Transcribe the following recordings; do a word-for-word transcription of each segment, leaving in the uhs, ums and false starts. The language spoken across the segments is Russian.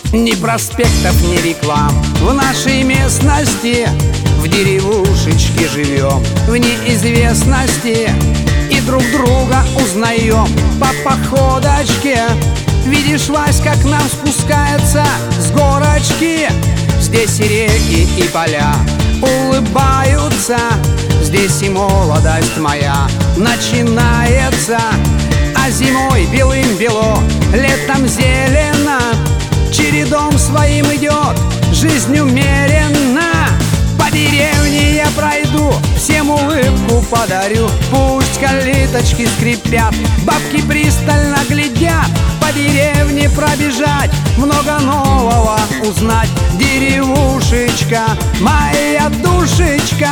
Ни проспектов, ни реклам в нашей местности. В деревушечке живем в неизвестности и друг друга узнаем по походочке. Видишь, Васька к нам спускается с горочки. Здесь и реки, и поля улыбаются. Здесь и молодость моя начинается. А зимой белым-бело, летом зелено. Чередом своим идет жизнь умеренно. По деревне я пройду, всем улыбку подарю. Пусть калиточки скрипят, бабки пристально глядят. По деревне пробежать, много нового узнать. Деревушечка, моя душечка.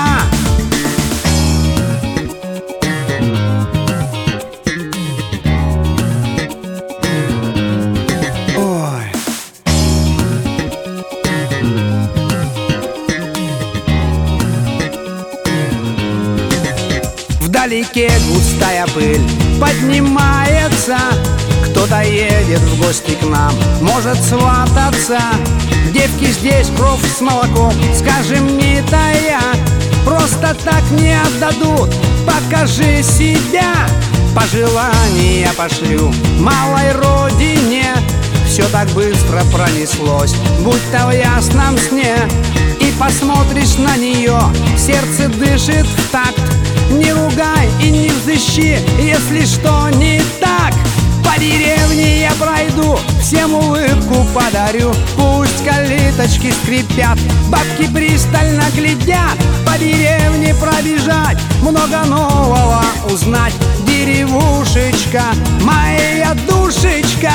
Вдалеке густая пыль поднимается. Кто-то едет в гости к нам, может свататься. Девки здесь кровь с молоком, скажем, не тая. Просто так не отдадут, покажи себя. Пожелания пошлю малой родине. Все так быстро пронеслось, будто в ясном сне. И посмотришь на нее, сердце дышит в такт. Не ругай и не взыщи, если что не так. По деревне я пройду, всем улыбку подарю. Пусть калиточки скрипят, бабки пристально глядят. По деревне пробежать, много нового узнать. Деревушечка, моя душечка.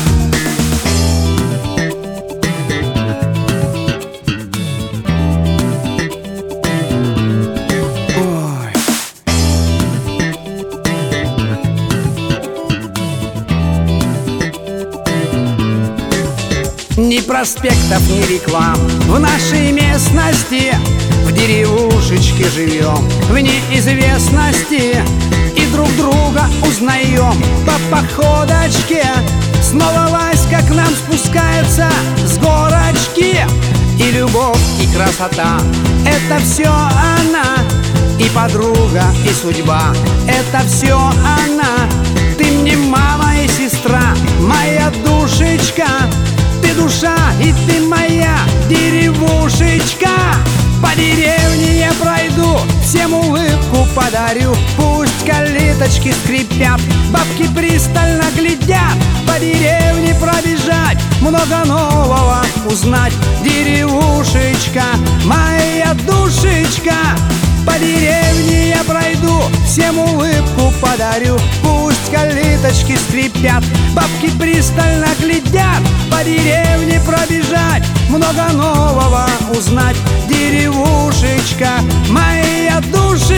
Ни проспектов, ни реклам в нашей местности. В деревушечке живем в неизвестности и друг друга узнаем по походочке. Снова Васька к нам спускается с горочки. И любовь, и красота — это все она. И подруга, и судьба — это все она. Ты мне мама и сестра, моя душечка. Ты душа, и ты моя деревушечка. По деревне я пройду, всем улыбку подарю. Пусть калиточки скрипят, бабки пристально глядят. По деревне пробежать, много нового узнать. Деревушечка, моя душечка. По деревне я пройду, всем улыбку подарю. Пусть калиточки скрипят, бабки пристально глядят. По деревне пробежать, много нового узнать. Деревушечка, моя душа.